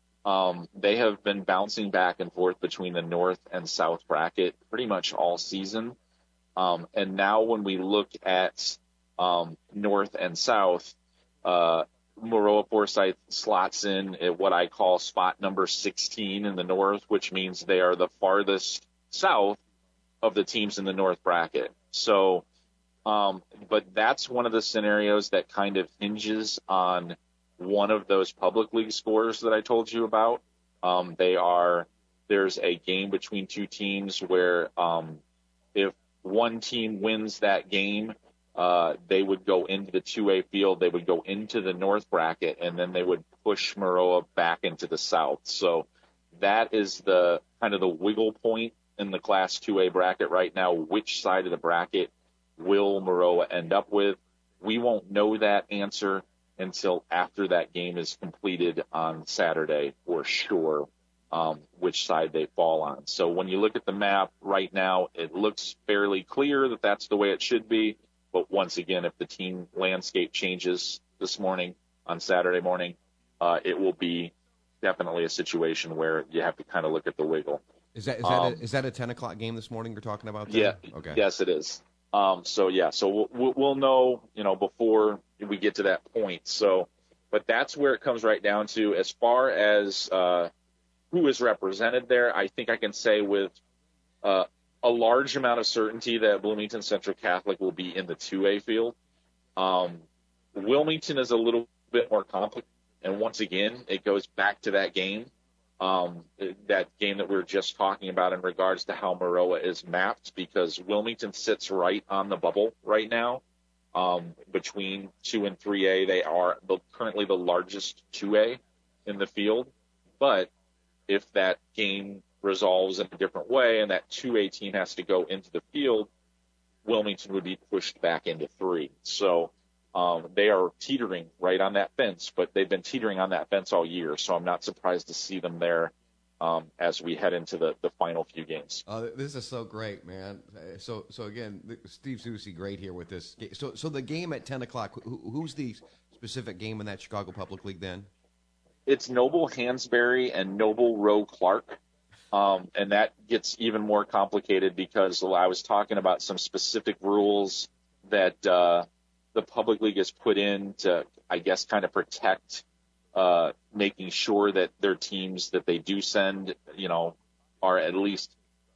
Um, they have been bouncing back and forth between the north and south bracket pretty much all season. Um, and now when we look at um, north and south, uh, Maroa Forsyth slots in at what I call spot number sixteen in the north, which means they are the farthest south of the teams in the north bracket. So, um, but that's one of the scenarios that kind of hinges on one of those public league scores that I told you about. Um, they are, there's a game between two teams where um, if one team wins that game, uh, they would go into the two A field, they would go into the north bracket, and then they would push Maroa back into the south. So that is the kind of the wiggle point in the Class two A bracket right now. Which side of the bracket will Maroa end up with? We won't know that answer until after that game is completed on Saturday for sure, um, which side they fall on. So when you look at the map right now, it looks fairly clear that that's the way it should be. But once again, if the team landscape changes this morning on Saturday morning, uh, it will be definitely a situation where you have to kind of look at the wiggle. Is that is that, um, a, is that a ten o'clock game this morning you're talking about? There? Yeah. Okay. Yes, it is. Um, so yeah, so we'll, we'll know, you know, before we get to that point. So, but that's where it comes right down to. As far as uh, who is represented there, I think I can say with uh, a large amount of certainty that Bloomington Central Catholic will be in the two A field. Um, Wilmington is a little bit more complicated, and once again, it goes back to that game. Um, that game that we were just talking about in regards to how Maroa is mapped, because Wilmington sits right on the bubble right now. Um, between two and three A, they are the, currently the largest two A in the field. But if that game resolves in a different way and that two A team has to go into the field, Wilmington would be pushed back into three. So Um, they are teetering right on that fence, but they've been teetering on that fence all year, so I'm not surprised to see them there um, as we head into the, the final few games. Uh, this is so great, man. So, so again, Steve Susi, great here with this. So, so the game at ten o'clock. Who, who's the specific game in that Chicago Public League then? It's Noble Hansberry and Noble Rowe Clark, um, and that gets even more complicated because I was talking about some specific rules that. Uh, the public league has put in to, I guess, kind of protect, uh, making sure that their teams that they do send, you know, are at least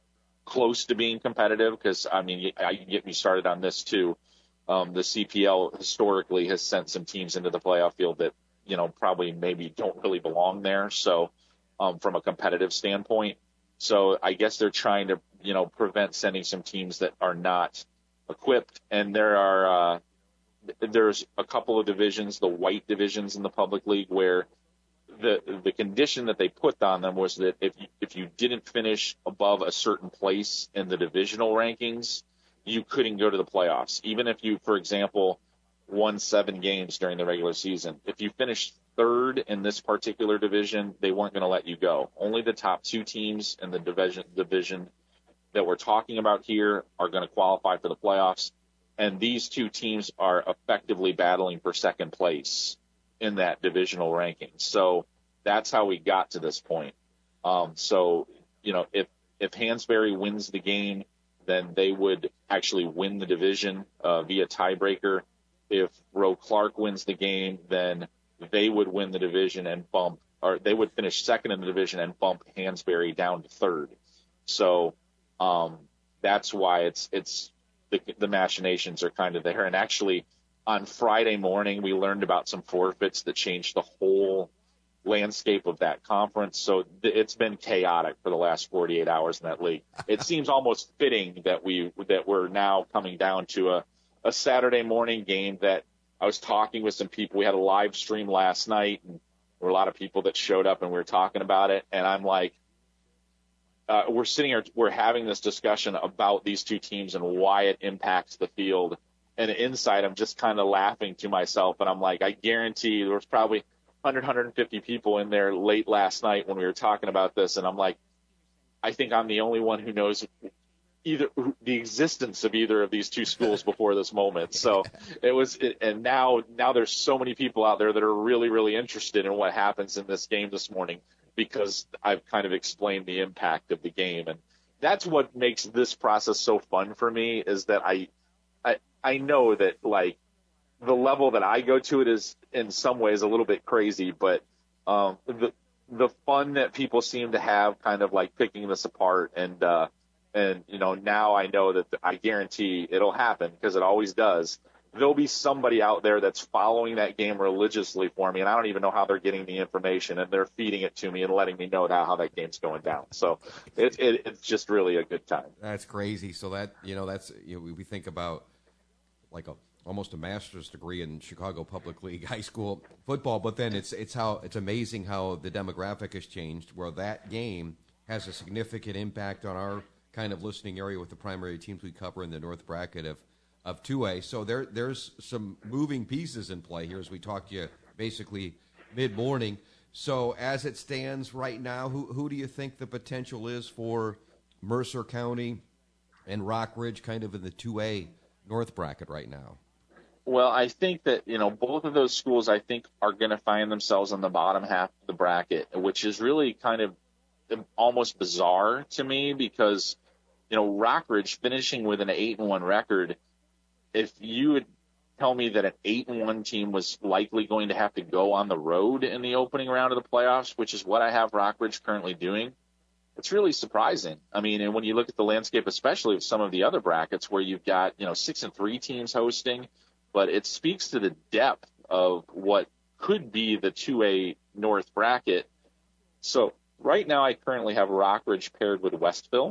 close to being competitive. Because, I mean, I can get me started on this, too. Um, the C P L historically has sent some teams into the playoff field that, you know, probably maybe don't really belong there. So um, from a competitive standpoint. So I guess they're trying to, you know, prevent sending some teams that are not equipped. And there are, uh, there's a couple of divisions, the white divisions in the public league, where the the condition that they put on them was that if you, if you didn't finish above a certain place in the divisional rankings, you couldn't go to the playoffs. Even if you, for example, won seven games during the regular season, if you finished third in this particular division, they weren't going to let you go. Only the top two teams in the division division that we're talking about here are going to qualify for the playoffs. And these two teams are effectively battling for second place in that divisional ranking. So that's how we got to this point. Um, so, you know, if, if Hansberry wins the game, then they would actually win the division uh, via tiebreaker. If Rowe Clark wins the game, then they would win the division and bump, or they would finish second in the division and bump Hansberry down to third. So um, that's why it's it's. The, the machinations are kind of there. And actually, on Friday morning, we learned about some forfeits that changed the whole landscape of that conference. So th- it's been chaotic for the last forty-eight hours in that league. It seems almost fitting that we that we're now coming down to a, a Saturday morning game that I was talking with some people. We had a live stream last night, and there were a lot of people that showed up, and we were talking about it. And I'm like, uh, we're sitting here, we're having this discussion about these two teams and why it impacts the field. And inside, I'm just kind of laughing to myself. And I'm like, I guarantee there was probably one hundred, one hundred fifty people in there late last night when we were talking about this. And I'm like, I think I'm the only one who knows either the existence of either of these two schools before this moment. So it was, it, and now, now there's so many people out there that are really, really interested in what happens in this game this morning, because I've kind of explained the impact of the game. And that's what makes this process so fun for me, is that I, I, I know that, like, the level that I go to it is in some ways a little bit crazy, but um, the, the fun that people seem to have kind of like picking this apart. And, uh, and, you know, now I know that I guarantee it'll happen, because it always does. There'll be somebody out there that's following that game religiously for me, and I don't even know how they're getting the information, and they're feeding it to me and letting me know now how that game's going down. So it, it, it's just really a good time. That's crazy. So that, you know, that's, you know, we, we think about like a almost a master's degree in Chicago Public League high school football, but then it's it's how it's amazing how the demographic has changed, where that game has a significant impact on our kind of listening area with the primary teams we cover in the North bracket of of two A. So there there's some moving pieces in play here as we talk to you basically mid-morning. So as it stands right now, who who do you think the potential is for Mercer County and Rockridge kind of in the two A North bracket right now? Well, I think that, you know, both of those schools, I think, are going to find themselves on the bottom half of the bracket, which is really kind of almost bizarre to me, because, you know, Rockridge finishing with an eight and one record, if you would tell me that an eight and one team was likely going to have to go on the road in the opening round of the playoffs, which is what I have Rockridge currently doing, it's really surprising. I mean, and when you look at the landscape, especially of some of the other brackets where you've got, you know, six and three teams hosting, but it speaks to the depth of what could be the two A North bracket. So right now I currently have Rockridge paired with Westville.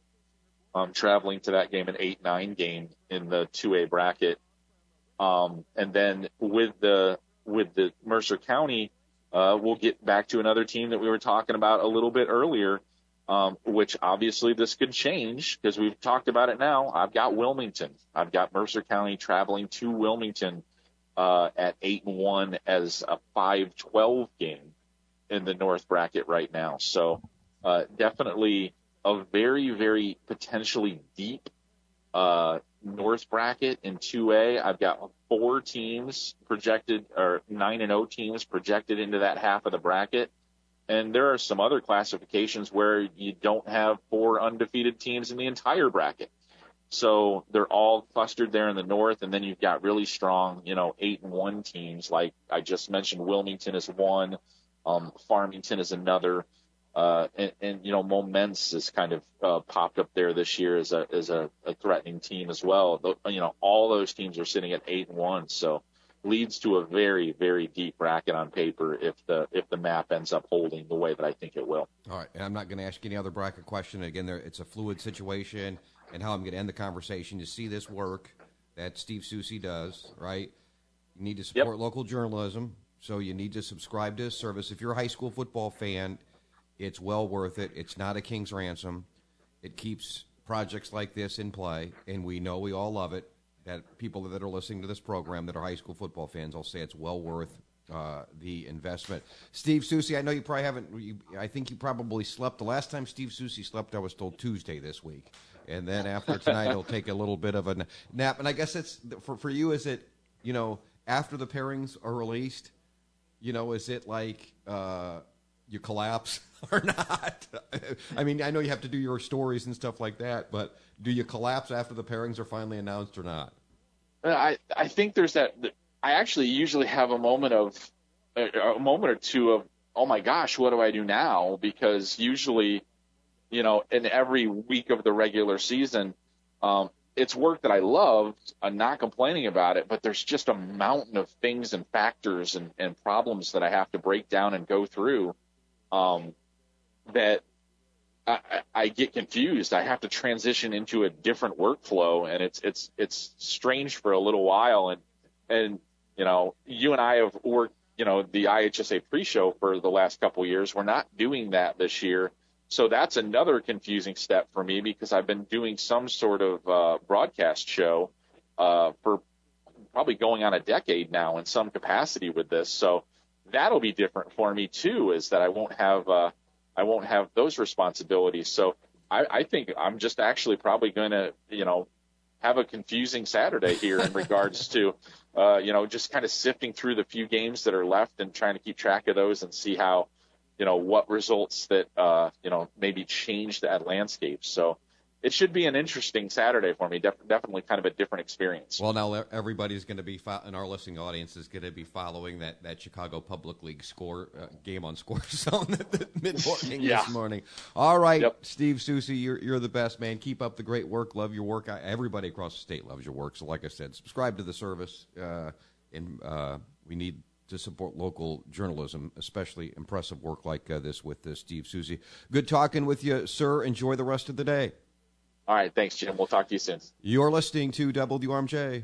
I'm traveling to that game, an eight nine game in the two A bracket. Um, and then with the with the Mercer County, uh, we'll get back to another team that we were talking about a little bit earlier, um, which obviously this could change because we've talked about it now. I've got Wilmington. I've got Mercer County traveling to Wilmington uh, at eight and one as a five twelve game in the North bracket right now. So uh, definitely a very, very potentially deep uh, North bracket in two A. I've got four teams projected, or nine and oh teams projected into that half of the bracket. And there are some other classifications where you don't have four undefeated teams in the entire bracket. So they're all clustered there in the North, and then you've got really strong, you know, eight and one teams. Like I just mentioned, Wilmington is one, um, Farmington is another, uh, and, and you know, Momence has kind of uh, popped up there this year as a as a, a threatening team as well. The, you know, all those teams are sitting at eight and one, so leads to a very, very deep bracket on paper if the if the map ends up holding the way that I think it will. All right, and I'm not going to ask you any other bracket question. Again, there it's a fluid situation, and how I'm going to end the conversation. You see this work that Steve Soucy does, right? You need to support yep. local journalism, so you need to subscribe to his service. If you're a high school football fan, it's well worth it. It's not a king's ransom. It keeps projects like this in play, and we know we all love it. That people that are listening to this program that are high school football fans, I'll say it's well worth uh, the investment. Steve Soucy, I know you probably haven't. You, I think you probably slept. The last time Steve Soucy slept, I was told Tuesday this week, and then after tonight, he'll take a little bit of a nap. And I guess it's for for you. Is it, you know, after the pairings are released, you know, is it like uh, you collapse or not? I mean, I know you have to do your stories and stuff like that, but do you collapse after the pairings are finally announced or not? I, I think there's that. I actually usually have a moment of a moment or two of, oh my gosh, what do I do now? Because usually, you know, in every week of the regular season, um, it's work that I love. I'm not complaining about it, but there's just a mountain of things and factors and, and problems that I have to break down and go through um, that I, I get confused. I have to transition into a different workflow, and it's it's it's strange for a little while. And and you know, you and I have worked, you know, the I H S A pre-show for the last couple of years. We're not doing that this year, So that's another confusing step for me because I've been doing some sort of uh, broadcast show uh, for probably going on a decade now in some capacity with this. So that'll be different for me too, is that I won't have uh, I won't have those responsibilities. So I, I think I'm just actually probably going to, you know, have a confusing Saturday here in regards to, uh, you know, just kind of sifting through the few games that are left and trying to keep track of those and see how, you know, what results that, uh, you know, maybe change that landscape. So it should be an interesting Saturday for me. Def- definitely kind of a different experience. Well, now everybody's going to be, fo- and our listening audience is going to be following that, that Chicago Public League score uh, game on Score Zone at mid-morning yeah. this morning. All right, yep. Steve Soucy, you're you're the best, man. Keep up the great work. Love your work. I, everybody across the state loves your work. So like I said, subscribe to the service, uh, and uh, we need to support local journalism, especially impressive work like uh, this with uh, Steve Soucy. Good talking with you, sir. Enjoy the rest of the day. All right, thanks, Jim. We'll talk to you soon. You're listening to W R M J.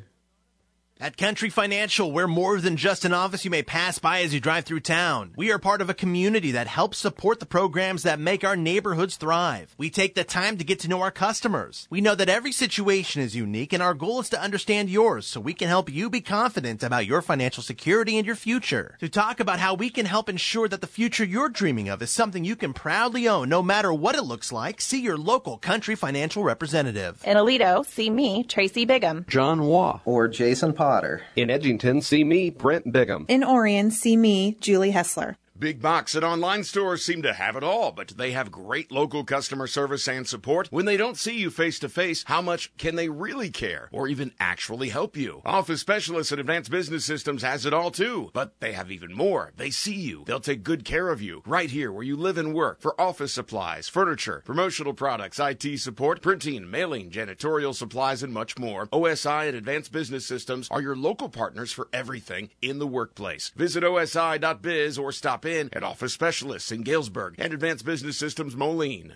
At Country Financial, we're more than just an office you may pass by as you drive through town. We are part of a community that helps support the programs that make our neighborhoods thrive. We take the time to get to know our customers. We know that every situation is unique, and our goal is to understand yours so we can help you be confident about your financial security and your future. To talk about how we can help ensure that the future you're dreaming of is something you can proudly own no matter what it looks like, see your local Country Financial representative. In Aledo, see me, Tracy Bigham. John Waugh. Or Jason Potter. In Edgington, see me, Brent Bigham. In Orion, see me, Julie Hessler. Big box and online stores seem to have it all, but do they have great local customer service and support? When they don't see you face to face, how much can they really care or even actually help you? Office Specialists at Advanced Business Systems has it all too, but they have even more. They see you. They'll take good care of you right here where you live and work for office supplies, furniture, promotional products, I T support, printing, mailing, janitorial supplies, and much more. O S I and Advanced Business Systems are your local partners for everything in the workplace. Visit O S I dot biz or stop in at Office Specialists in Galesburg and Advanced Business Systems Moline.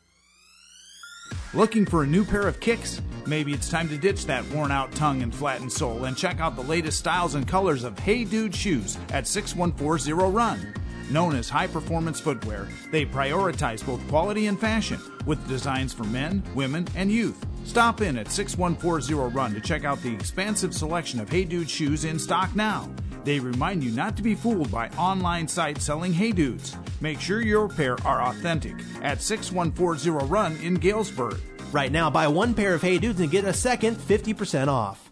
Looking for a new pair of kicks? Maybe it's time to ditch that worn-out tongue and flattened sole and check out the latest styles and colors of Hey Dude shoes at six one four zero run. Known as high-performance footwear, they prioritize both quality and fashion with designs for men, women, and youth. Stop in at six one four zero run to check out the expansive selection of Hey Dude shoes in stock now. They remind you not to be fooled by online sites selling Hey Dudes. Make sure your pair are authentic at six one four zero run in Galesburg. Right now, buy one pair of Hey Dudes and get a second fifty percent off.